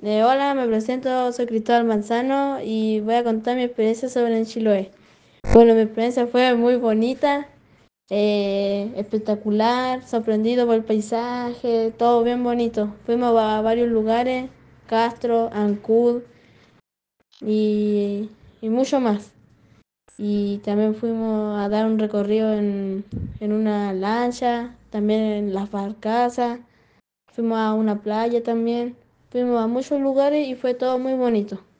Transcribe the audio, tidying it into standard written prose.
Hola, me presento, soy Cristóbal Manzano y voy a contar mi experiencia sobre en Chiloé. Bueno, mi experiencia fue muy bonita, espectacular, sorprendido por el paisaje, todo bien bonito. Fuimos a varios lugares, Castro, Ancud y, y mucho más. Y también fuimos a dar un recorrido en una lancha, también en las barcazas, fuimos a una playa también, fuimos a muchos lugares y fue todo muy bonito.